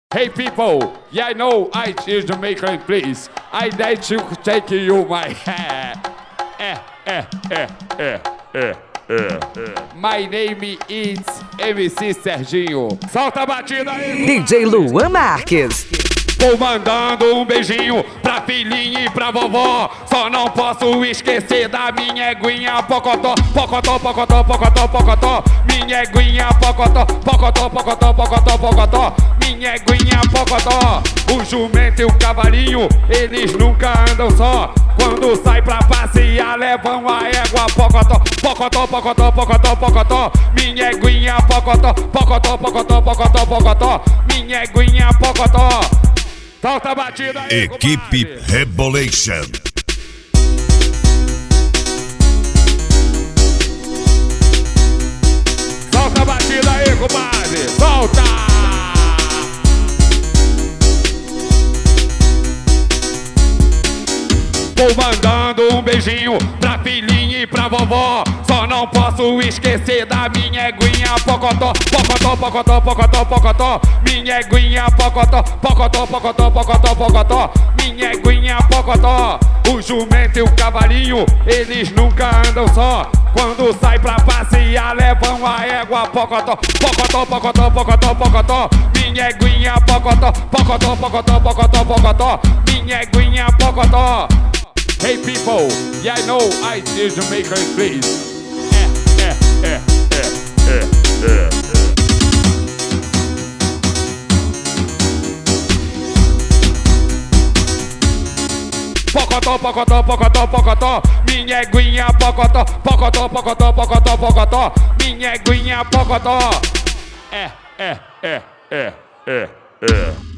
Hey people, yeah, I know I is Jamaican, please. I need to take you my hair. My name is MC Serginho. Solta a batida aí, DJ Luan Marques. Vou mandando um beijinho pra filhinha e pra vovó. Só não posso esquecer da minha eguinha pocotó. Pocotó, pocotó, pocotó, pocotó. Minha eguinha pocotó. Pocotó, pocotó, pocotó, pocotó. Minha eguinha pocotó. O jumento e o cavalinho, eles nunca andam só. Quando sai pra passear, levam a égua pocotó. Pocotó, pocotó, pocotó, pocotó. Minha eguinha pocotó. Pocotó, pocotó, pocotó, pocotó. Minha eguinha pocotó. Solta a batida aí, Equipe compadre. Rebolation. Solta a batida aí, compadre. Solta! Vou mandando um beijinho pra filhinha e pra vovó. Só não posso esquecer da minha eguinha pocotó. Pocotó, pocotó, pocotó, pocotó. Minha eguinha pocotó. Pocotó, pocotó, pocotó, pocotó. Minha eguinha pocotó. O jumento e o cavalinho, eles nunca andam só. Quando sai pra passear, levam a égua pocotó. Pocotó, pocotó, pocotó, pocotó. Minha eguinha pocotó. Pocotó, pocotó, pocotó, pocotó. Minha eguinha pocotó. Hey people, yeah, I know I is Jamaican, please. Pocotó, pocotó, pocotó, pocotó. Minha eguinha pocotó. Pocotó, pocotó, pocotó, pocotó. Minha eguinha pocotó.